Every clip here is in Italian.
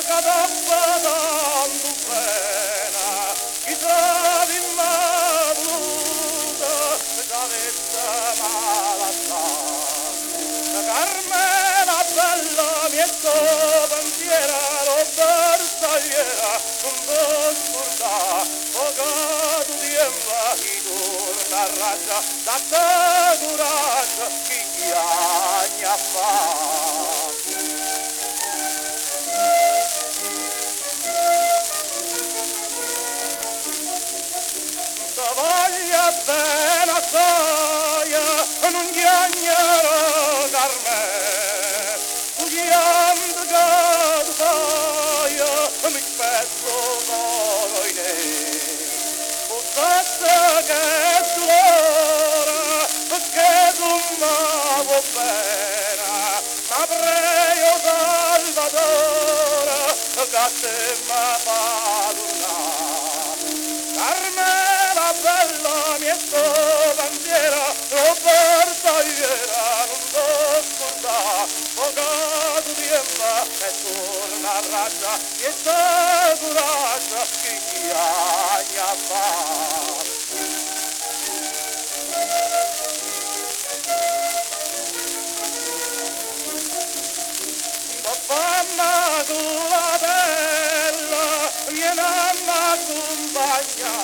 cadappa tanto bene, chissà di voluta, che avesse malattia. Carmela bella, mia pensiera, bersagliera, non ti scordare, poco tempo che torna a raggio, da te coraggio, chi chiagna fa. Se voglia bene assai, non chiagnerò Carmela, chiamando che tu fai, mi spezzo solo in te. Potreste che tu l'ora, perché tu mi vuoi bene, ma prego Salvatore, che te mi fa tornare. Carmela bella, mia bandiera, lo bersagliera, non ti scordare, poco tempo e torna a raggio, e te coraggio, chi chiagna fa. Mamma tu la bella, vieni a m'accompagna.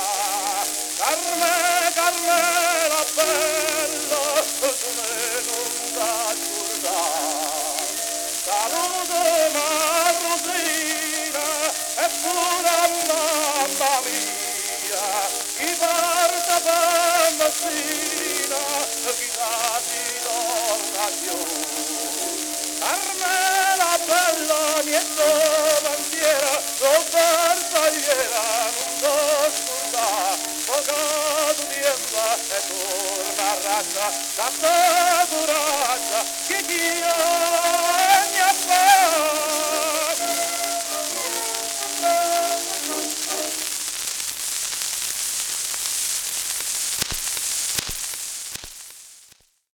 Carmela bella, tu me non da scordare. Saluto Rosina e pure a mamma mia, chi parte per Messina, chi ti torna più. Carmela bella, mia bandiera, lo bersagliera, non ti scordare, poco tempo e torna a raggio, da te coraggio,